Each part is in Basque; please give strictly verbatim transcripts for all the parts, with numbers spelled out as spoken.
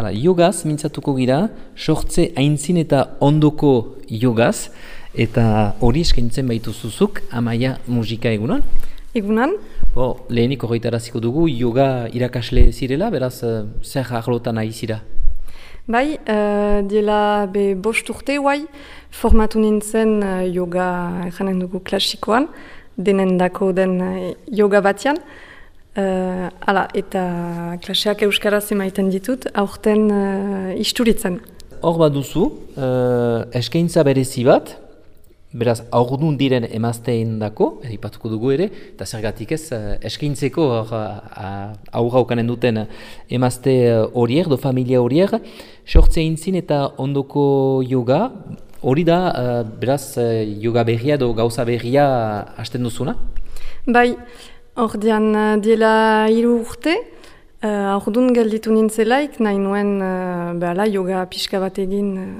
Hala, yogaz mintzatuko gira, sortze aintzin eta ondoko yogaz, eta hori eskaintzen baitu zuzuk, Amaia musika egunan? Egunan. Bo, lehenik horretaraziko dugu, yoga irakasle zirela, beraz, zer arlotan nahi zira? Bai, uh, diela be bost urte guai, formatu nintzen uh, yoga janen dugu klasikoan, denendako den uh, yoga batian. Uh, ala, eta klaseak euskaraz emaiten ditut, aurten uh, isturitzen. Hor bat duzu, uh, eskaintza berezi bat, beraz, aurdun diren emazteen dako, eripatuko dugu ere, eta zergatik ez, uh, eskaintzeko aurra ukanen duten emazte horiek, do familia horiek, sortze intzin eta ondoko yoga, hori da, uh, beraz, uh, yoga berria do gauza berria hasten duzuna? Bai, ordean diela hiru urte, uh, aurdun gelditu nintzelaik, nahi nuen uh, behala yoga pixka bat egin uh,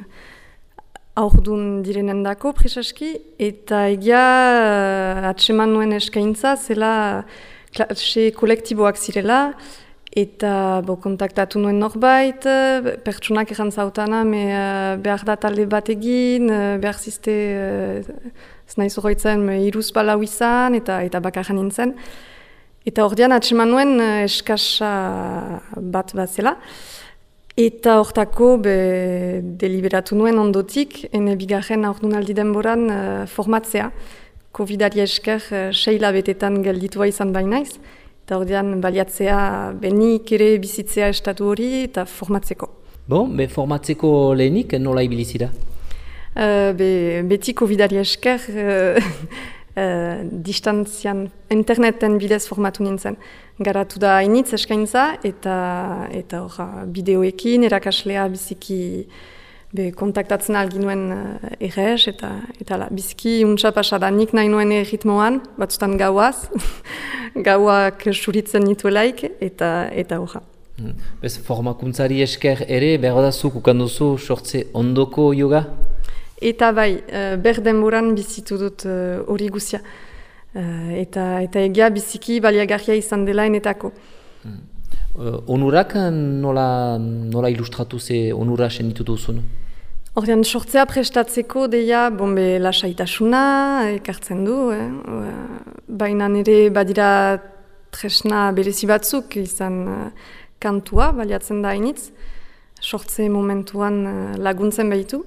aurdun direnendako presaski, eta egia uh, atseman nuen eskaintza, zela klase kolektiboak zirela, eta bo, kontaktatu nuen norbait, pertsonak errantzautana, me uh, behar da talde bat egin, uh, behar ziste, uh, ez nahi zoroitzen, iruz balau izan, eta, eta bakarra nintzen. Eta ordean atseman nuen uh, eskasa bat bat zela. Eta hortako be, deliberatu nuen ondotik, ene bigarren aurdunaldi denboran uh, formatzea. Covidari esker uh, seila betetan gelditua izan bainaiz. Eta ordean baliatzea benik ere bizitzea estatu hori eta formatzeko. Bon, be formatzeko lehenik nola ibilizira? Uh, be, beti Covidari esker uh, uh, distantzian interneten bidez formatu nintzen. Garatu da hainitz eskaintza eta eta hor bideoekin erakaslea biziki be, kontaktatzen algin nuen uh, errez eta eta la, biziki untsa pasada nik nahi nuen erritmoan, batzutan gauaz, gauak suritzen nituelaik eta eta horra. Hmm. Bez, formakuntzari esker ere, behar da zuk ukanduzu sortze ondoko yoga? Eta bai, uh, ber denboran bizitu dut hori uh, guzia. Uh, eta, eta egia biziki baliagarria izan dela enetako. Hmm. Uh, onurak nola, nola ilustratu ze onura senditu duzun? Ordean, sortzea prestatzeko deia, bombe lasaitasuna ekartzen du, eh? Baina nire badira tresna berezi batzuk izan uh, kantua, baliatzen da hainitz, sortze momentuan uh, laguntzen behitu.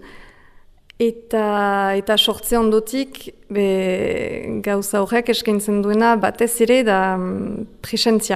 Eta, eta sortze ondotik be, gauza horrek eskaintzen duena batez ere da um, presentzia.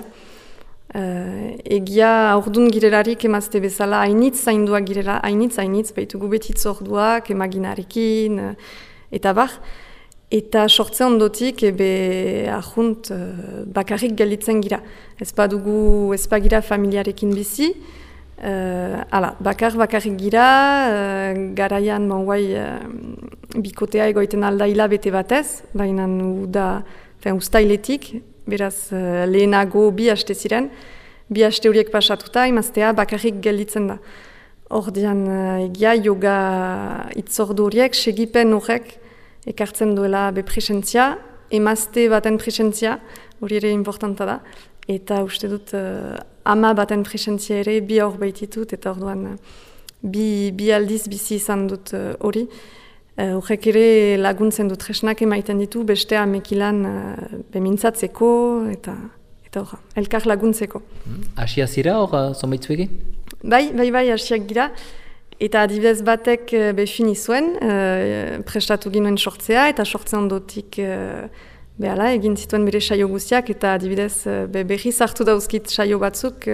Uh, egia aurdun girelarik emazte bezala hainitz zainduak girela, hainitz hainitz, behitugu betitz orduak, emaginarekin, uh, eta bar. Eta sortze ondotik ebe ahunt uh, bakarrik gelditzen gira. Ez badugu, ez bagira familiarekin bizi, Uh, ala, bakar bakarrik gira, uh, garaian mauai uh, bikotea egoiten alda hilabete batez, baina uda, fen, ustailetik, beraz uh, lehenago bi haste ziren, bi haste horiek pasatuta, emaztea bakarrik gelditzen da. Ordean uh, egia yoga itzordu horiek, segipen horrek ekartzen duela be presentzia, emazte baten presentzia, hori ere importanta da. Eta uste dut uh, ama baten presentzia ere bi hor behititut eta orduan uh, bi, bi aldiz bizi izan dut hori. Uh, Horrek uh, ere laguntzen dut tresnak emaiten ditu beste amekilan uh, bemintzatzeko eta eta horra, elkar laguntzeko. Asia zira hor zonbaitzuekin? Bai, bai, bai, asiak gira. Eta adibidez batek uh, befini zuen, uh, prestatu ginuen sortzea eta sortze ondotik uh, behala, egin zituen bere saio guztiak, eta adibidez be, berriz hartu dauzkit saio batzuk,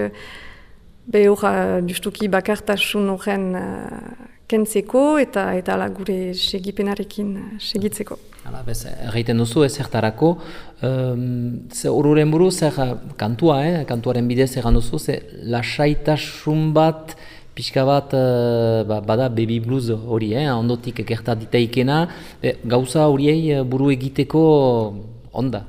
be hor justuki bakartasun horren uh, kentzeko eta eta ala gure segipenarekin uh, segitzeko. Hala, bez, erraiten duzu ez zertarako, um, ze horren buru, zer kantua, eh? Kantuaren bidez egan duzu, ze lasaitasun bat, pixka bat, uh, ba, bada baby blues hori, eh? Ondotik gerta ditaikena, e, gauza horiei buru egiteko onda.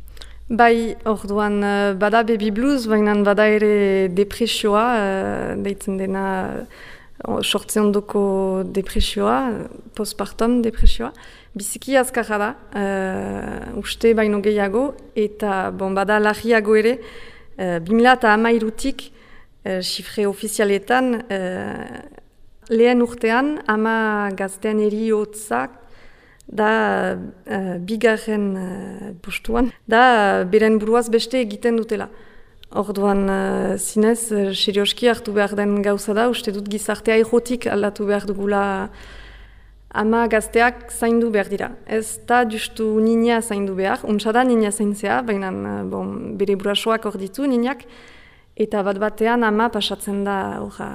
Bai, orduan bada baby blues, baina bada ere depresioa, uh, deitzen dena uh, sortze ondoko depresioa, postpartum depresioa. Biziki azkarra da, uh, uste baino gehiago, eta bon, bada larriago ere, uh, bi mila hamairutik uh, xifre ofizialetan, uh, lehen urtean, ama gaztean eriotzak, da uh, bigarren uh, postuan, da beren buruaz beste egiten dutela. Orduan, uh, zinez, uh, serioski hartu behar den gauza da, uste dut gizartea errotik aldatu behar dugula ama gazteak zaindu behar dira. Ez da justu nina zaindu behar, untsa da nina zaintzea, baina uh, bon, bere burasoak hor ditu ninak, eta bat batean ama pasatzen da, orra,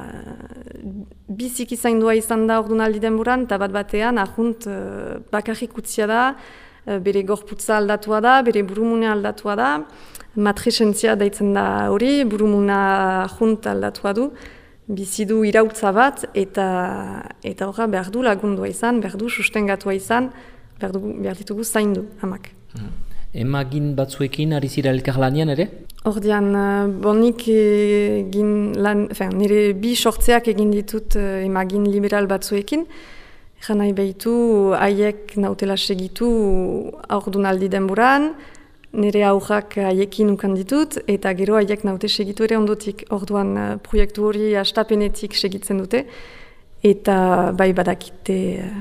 biziki zaindua izan da orduan aldi denboran, eta bat batean ahunt uh, bakarrik utzia da, uh, bere gorputza aldatua da, bere burumune aldatua da, matrisentzia daitzen da hori, burumuna ahunt aldatua du, bizi du irautza bat, eta eta horra behar du lagundua izan, behar du sustengatua izan, behar, dugu, behar ditugu zaindu amak. Mm. Emagin batzuekin ari zira elkarlanean ere? Ordian, bonik egin lan, fin, nire bi sortzeak egin ditut emagin liberal batzuekin. Egan nahi behitu, haiek nautela segitu aurdun aldi denboran, nire aurrak haiekin ukan ditut, eta gero haiek naute segitu ere ondotik. Orduan, proiektu hori astapenetik segitzen dute, eta bai badakite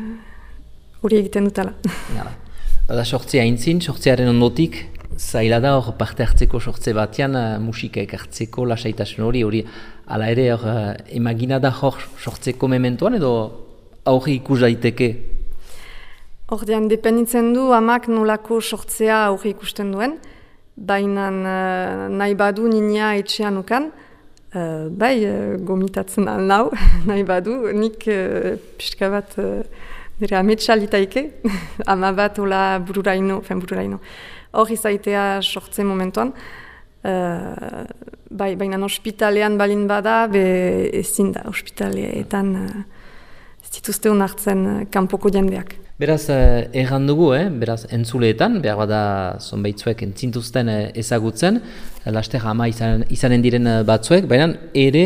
hori egiten dutala. Bada sortzea aintzin, sortzearen ondotik, zaila da hor parte hartzeko sortze batean, uh, musika ekartzeko lasaitasun hori, hori ala ere hor uh, emagina da hor sortzeko mementoan edo aurri ikus daiteke? Ordean, dependitzen du amak nolako sortzea aurri ikusten duen, baina uh, nahi badu nina etxean ukan, uh, bai uh, gomitatzen al nau, nahi badu, nik uh, pixka bat... Uh, Nire ametsa litaike, ama bat ola bururaino, fen bururaino. Hor izaitea sortzen momentuan. Uh, bai, baina ospitalean balin bada, be ezin da ospitaleetan uh, ez dituzte honartzen uh, kanpoko jendeak. Beraz, eh, erran dugu, eh? Beraz, entzuleetan, behar bada zonbaitzuek entzintuzten eh, ezagutzen, laster ama izan, izanen diren batzuek, baina ere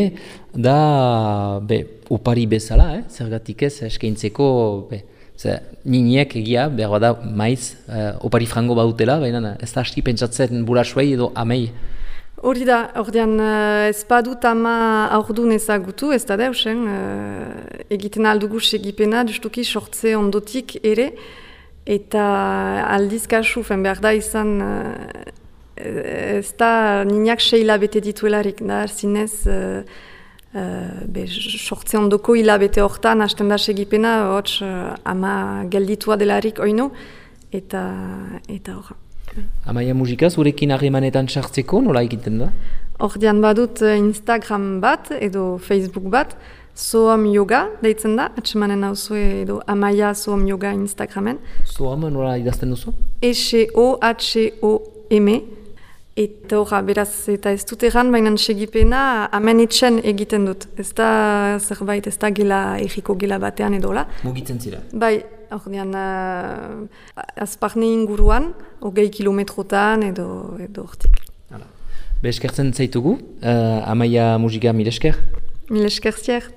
da be, opari bezala, eh? Zergatik ez eskaintzeko, be, ze, niniek egia, behar bada maiz, eh, opari frango badutela, baina ez da hasti pentsatzen burasuei edo amei. Hori da, ordean ez badut ama aurdun ezagutu, ez da deusen, uh, egiten aldugu segipena, justuki sortze ondotik ere, eta aldiz kasu, fen behar da izan, uh, ez da niniak sei hilabete dituelarik, da zinez, uh, uh, be, sortze ondoko hilabete hortan, hasten da segipena, hotz uh, ama gelditua delarik oino, eta eta horra. Amaia musika, zurekin harremanetan sartzeko, nola egiten da? Ordean badut Instagram bat edo Facebook bat, Soham Yoga deitzen da, atxemanen hauzue edo Amaia Soham Yoga Instagramen. Soham nola idazten duzu? S O H O M Eta horra, beraz, eta ez dut erran, baina segipena amen etxen egiten dut. Ez da zerbait, ez da gela, erriko gela batean edo la. Mugitzen zira? Bai, ordean, uh, azparne inguruan, hogei kilometrotan edo edo hortik. Be eskertzen zaitugu, uh, Amaia musika mil esker? Mil esker zier.